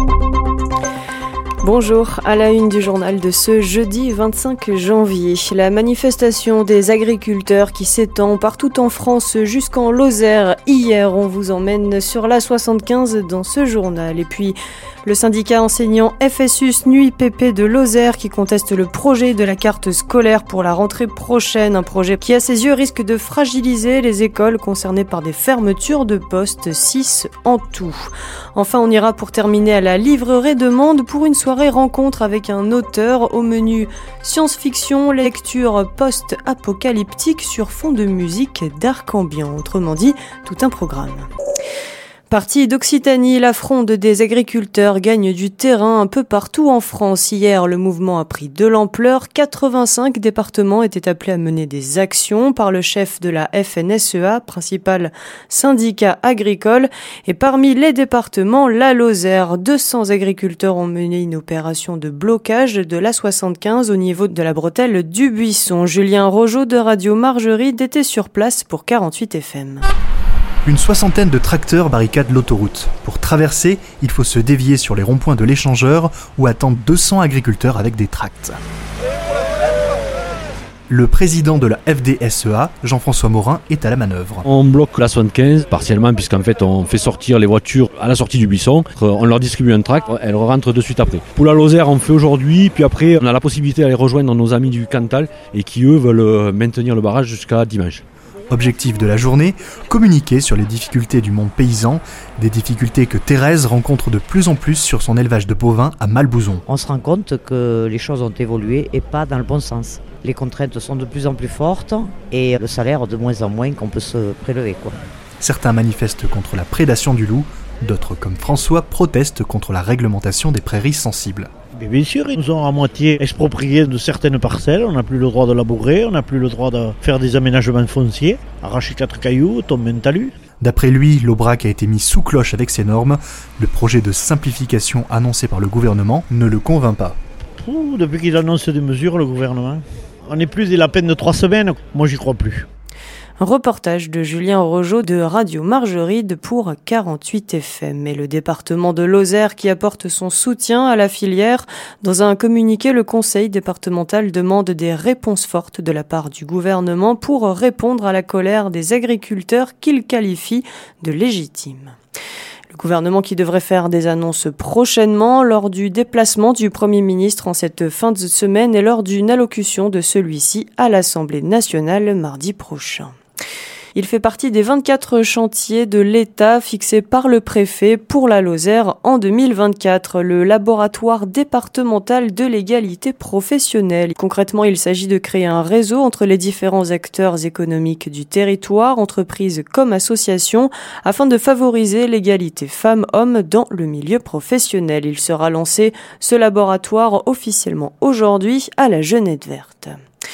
Bonjour, à la une du journal de ce jeudi 25 janvier. La manifestation des agriculteurs qui s'étend partout en France jusqu'en Lozère. Hier, on vous emmène sur l'A75 dans ce journal. Et puis, le syndicat enseignant FSU SNUIPP de Lozère qui conteste le projet de la carte scolaire pour la rentrée prochaine. Un projet qui, à ses yeux, risque de fragiliser les écoles concernées par des fermetures de postes, 6 en tout. Enfin, on ira pour terminer à la livrerie de Mende pour une soirée rencontre avec un auteur au menu science-fiction, lecture post-apocalyptique sur fond de musique dark ambiant. Autrement dit, tout un programme. Parti d'Occitanie, la fronde des agriculteurs gagne du terrain un peu partout en France. Hier, le mouvement a pris de l'ampleur. 85 départements étaient appelés à mener des actions par le chef de la FNSEA, principal syndicat agricole. Et parmi les départements, la Lozère. 200 agriculteurs ont mené une opération de blocage de l'A75 au niveau de la bretelle du Buisson. Julien Rojo de Radio Margerie était sur place pour 48 FM. Une soixantaine de tracteurs barricadent l'autoroute. Pour traverser, il faut se dévier sur les ronds-points de l'échangeur où attendent 200 agriculteurs avec des tracts. Le président de la FDSEA, Jean-François Morin, est à la manœuvre. On bloque la 75 partiellement puisqu'en fait on fait sortir les voitures à la sortie du buisson. On leur distribue un tract, elles rentrent de suite après. Pour la Lozère, on fait aujourd'hui, puis après on a la possibilité d'aller rejoindre nos amis du Cantal et qui eux veulent maintenir le barrage jusqu'à dimanche. Objectif de la journée, communiquer sur les difficultés du monde paysan, des difficultés que Thérèse rencontre de plus en plus sur son élevage de bovins à Malbouzon. On se rend compte que les choses ont évolué et pas dans le bon sens. Les contraintes sont de plus en plus fortes et le salaire de moins en moins qu'on peut se prélever, Certains manifestent contre la prédation du loup, d'autres comme François protestent contre la réglementation des prairies sensibles. Mais bien sûr, ils nous ont à moitié expropriés de certaines parcelles, on n'a plus le droit de labourer, on n'a plus le droit de faire des aménagements fonciers, arracher 4 cailloux, tomber un talus. D'après lui, l'Aubrac a été mis sous cloche avec ces normes. Le projet de simplification annoncé par le gouvernement ne le convainc pas. Depuis qu'ils annoncent des mesures, le gouvernement, on est plus à peine de 3 semaines, moi j'y crois plus. Reportage de Julien Rojo de Radio Margerie pour 48 FM. Et le département de Lozère qui apporte son soutien à la filière. Dans un communiqué, le conseil départemental demande des réponses fortes de la part du gouvernement pour répondre à la colère des agriculteurs qu'il qualifie de légitime. Le gouvernement qui devrait faire des annonces prochainement lors du déplacement du Premier ministre en cette fin de semaine et lors d'une allocution de celui-ci à l'Assemblée nationale mardi prochain. Il fait partie des 24 chantiers de l'État fixés par le préfet pour la Lozère en 2024, le laboratoire départemental de l'égalité professionnelle. Concrètement, il s'agit de créer un réseau entre les différents acteurs économiques du territoire, entreprises comme associations, afin de favoriser l'égalité femmes-hommes dans le milieu professionnel. Il sera lancé, ce laboratoire, officiellement aujourd'hui à la Genette Verte.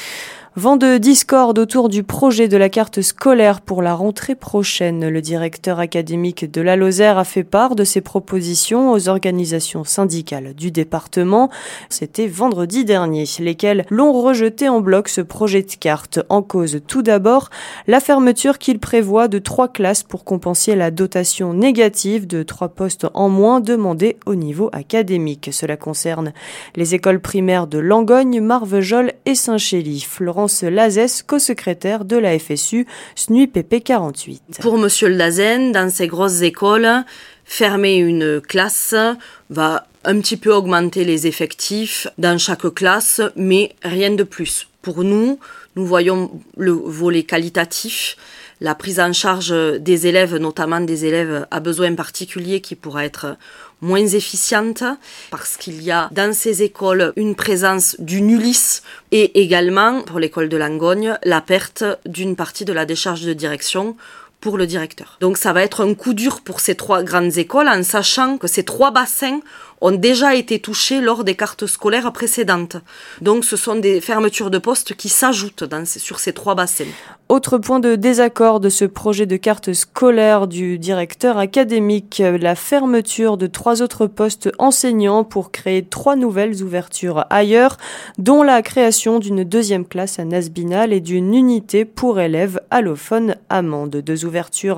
Vent de discorde autour du projet de la carte scolaire pour la rentrée prochaine. Le directeur académique de la Lozère a fait part de ses propositions aux organisations syndicales du département. C'était vendredi dernier, lesquelles l'ont rejeté en bloc ce projet de carte. En cause tout d'abord, la fermeture qu'il prévoit de 3 classes pour compenser la dotation négative de 3 postes en moins demandés au niveau académique. Cela concerne les écoles primaires de Langogne, Marvejols et Saint-Chély. Florence Lazès, co-secrétaire de la FSU SNUIPP 48. Pour Monsieur Lazen, dans ces grosses écoles, fermer une classe va un petit peu augmenter les effectifs dans chaque classe, mais rien de plus. Pour nous voyons le volet qualitatif, la prise en charge des élèves, notamment des élèves à besoins particuliers qui pourra être moins efficiente parce qu'il y a dans ces écoles une présence d'une ULIS et également, pour l'école de Langogne, la perte d'une partie de la décharge de direction pour le directeur. Donc ça va être un coup dur pour ces 3 grandes écoles en sachant que ces 3 bassins ont déjà été touchés lors des cartes scolaires précédentes. Donc ce sont des fermetures de postes qui s'ajoutent sur ces 3 bassins. Autre point de désaccord de ce projet de carte scolaire du directeur académique, la fermeture de 3 autres postes enseignants pour créer 3 nouvelles ouvertures ailleurs, dont la création d'une 2e classe à Nasbinal et d'une unité pour élèves allophones Amande. 2 ouvertures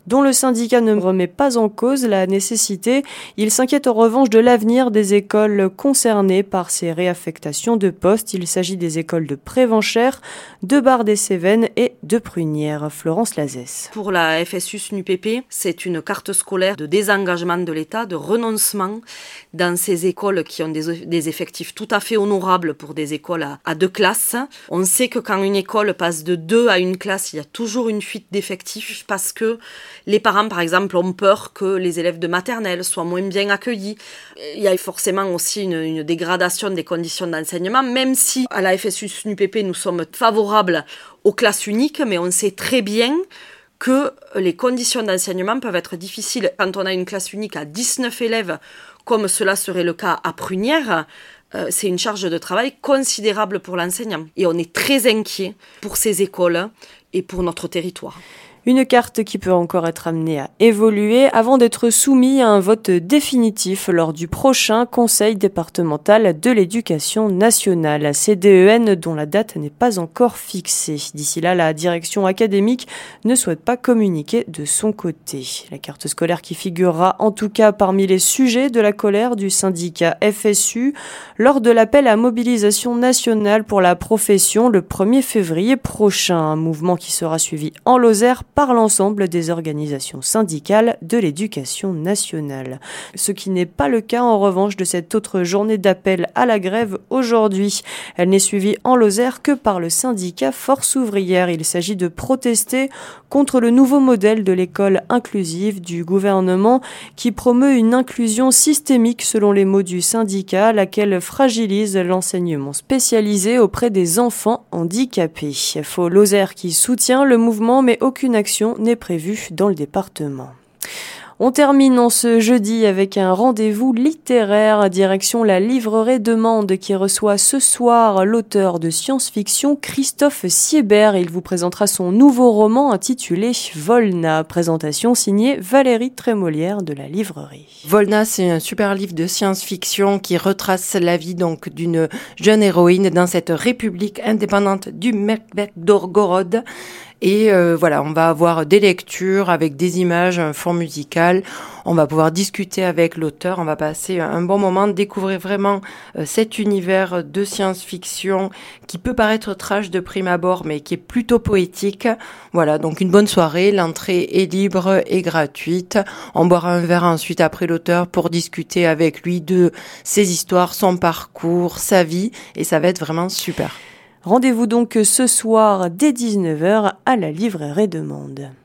dont le syndicat ne remet pas en cause la nécessité. Il s'inquiète en revanche de l'avenir des écoles concernées par ces réaffectations de postes. Il s'agit des écoles de Prévenchères, de Bar-des-Cévennes et de Prunières. Florence Lazès. Pour la FSU-SNUPP, c'est une carte scolaire de désengagement de l'État, de renoncement dans ces écoles qui ont des effectifs tout à fait honorables pour des écoles à 2 classes. On sait que quand une école passe de 2 à 1 classe, il y a toujours une fuite d'effectifs parce que les parents, par exemple, ont peur que les élèves de maternelle soient moins bien accueillis. Il y a forcément aussi une dégradation des conditions d'enseignement, même si à la FSU-SNUPP, nous sommes favorables aux classes uniques, mais on sait très bien que les conditions d'enseignement peuvent être difficiles. Quand on a une classe unique à 19 élèves, comme cela serait le cas à Prunières, c'est une charge de travail considérable pour l'enseignant. Et on est très inquiet pour ces écoles et pour notre territoire. Une carte qui peut encore être amenée à évoluer avant d'être soumise à un vote définitif lors du prochain Conseil départemental de l'éducation nationale, CDEN, dont la date n'est pas encore fixée. D'ici là, la direction académique ne souhaite pas communiquer de son côté. La carte scolaire qui figurera en tout cas parmi les sujets de la colère du syndicat FSU lors de l'appel à mobilisation nationale pour la profession le 1er février prochain. Un mouvement qui sera suivi en Lozère par l'ensemble des organisations syndicales de l'éducation nationale. Ce qui n'est pas le cas en revanche de cette autre journée d'appel à la grève aujourd'hui. Elle n'est suivie en Lozère que par le syndicat Force ouvrière. Il s'agit de protester contre le nouveau modèle de l'école inclusive du gouvernement qui promeut une inclusion systémique selon les mots du syndicat, laquelle fragilise l'enseignement spécialisé auprès des enfants handicapés. Faux Lozère qui soutient le mouvement, mais aucune action n'est prévue dans le département. On termine en ce jeudi avec un rendez-vous littéraire direction la librairie Demande qui reçoit ce soir l'auteur de science-fiction Christophe Siebert. Il vous présentera son nouveau roman intitulé Volna. Présentation signée Valérie Trémolière de la livrerie. Volna, c'est un super livre de science-fiction qui retrace la vie donc d'une jeune héroïne dans cette république indépendante du Novgorod. Et voilà, on va avoir des lectures avec des images, un fond musical. On va pouvoir discuter avec l'auteur. On va passer un bon moment, découvrir vraiment cet univers de science-fiction qui peut paraître trash de prime abord, mais qui est plutôt poétique. Voilà, donc une bonne soirée. L'entrée est libre et gratuite. On boira un verre ensuite après l'auteur pour discuter avec lui de ses histoires, son parcours, sa vie. Et ça va être vraiment super. Rendez-vous donc ce soir dès 19h à la librairie Demande.